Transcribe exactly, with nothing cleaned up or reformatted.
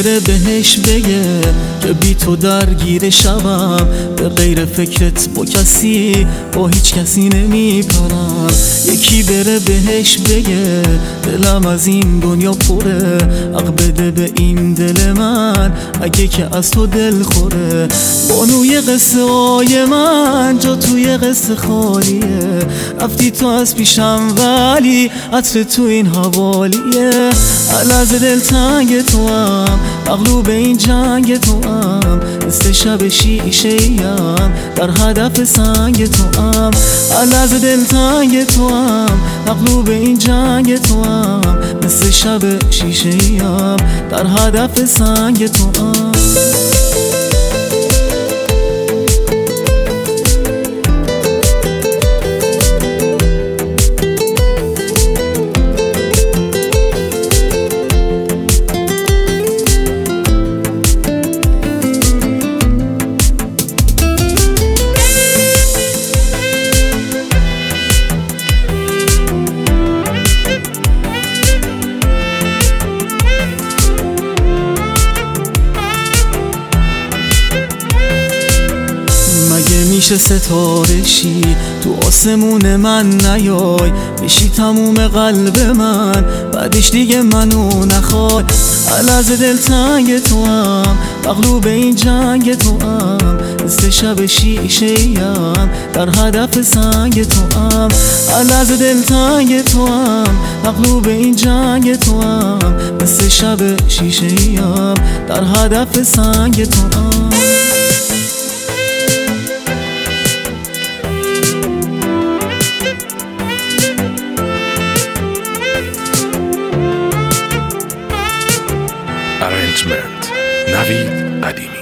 بره بهش بگه که بی تو درگیر شبم، به غیر فکرت با کسی با هیچ کسی نمیپرم. یکی بره بهش بگه دلم از این دنیا پره، حق بده به این دل من اگه که از تو دل خوره. بانوی قصه های من جا توی قصه خالیه، رفتی تو از پیشم ولی عطر تو این حوالیه. از دل تنگ تو هم مغلوب این جنگ تو هم، مثل شب شیشه ایم در هدف سنگ تو هم. از دل تنگ تو هم مغلوب این جنگ تو هم، مثل شب شیشه ایم در هدف سنگ تو هم. میشه ستاره شی تو آسمون من نیای، بشی تموم قلب من بعدش دیگه منو نخوای. از دل تنگ تو هم مغلوب این جنگ تو هم، مثل شب شیشه ایم در هدف سنگ تو هم. از دل تنگ تو هم مغلوب این جنگ تو هم، مثل شب شیشه ایم در هدف سنگ تو هم. Arrangement نوید قدیمی.